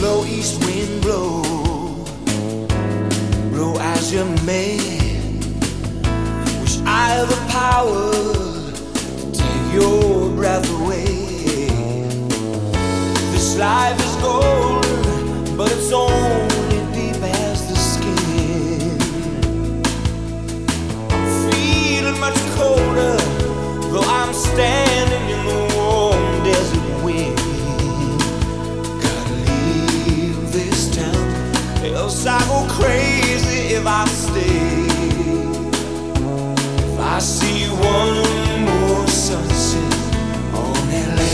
Blow east wind, blow, blow as you may. Wish I had the power to take your breath away. This life is golden, but it's only deep as the skin. I'm feeling much colder, though I'm standing in the warm desert wind. Else I go crazy if I stay. If I see one more sunset on LA.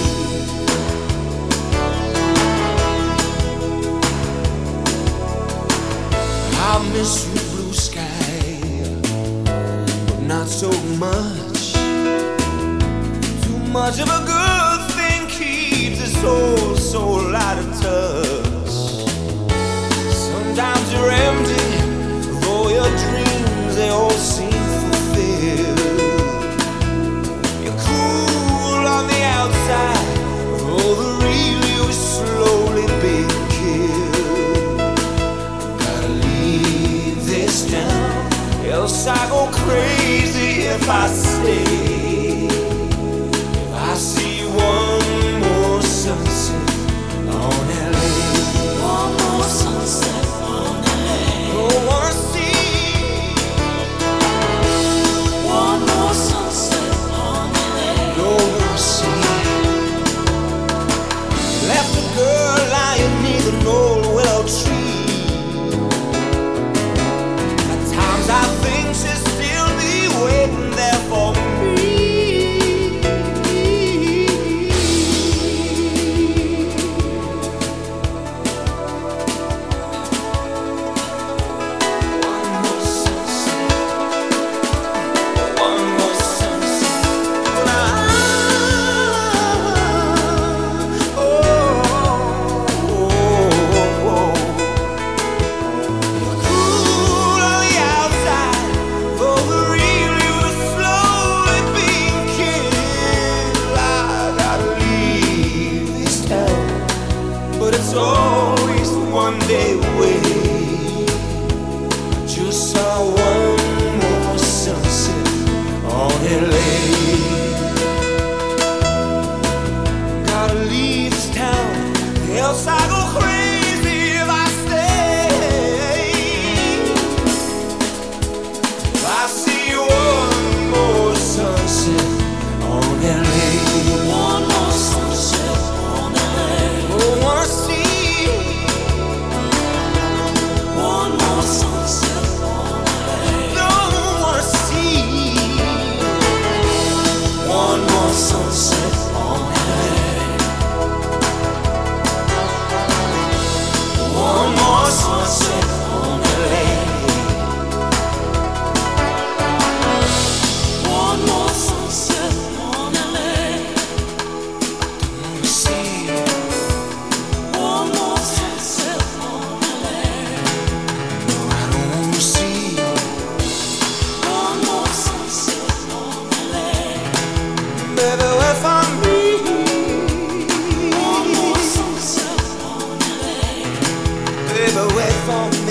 I miss you, blue sky, but not so much. Too much of a good thing keeps the soul so out of touch. Sometimes you're empty, though your dreams, they all seem fulfilled. You're cool on the outside, though the real you is slowly being killed. Gotta leave this town, else I go crazy if I stay. If I see one more sunset on LA. One more sunset. Always one day away. Just saw one more sunset on LA. Gotta leave this town, else I go crazy if I stay. If I see one more sunset on LA. One more sunset on LA. Oh, wanna see away from me.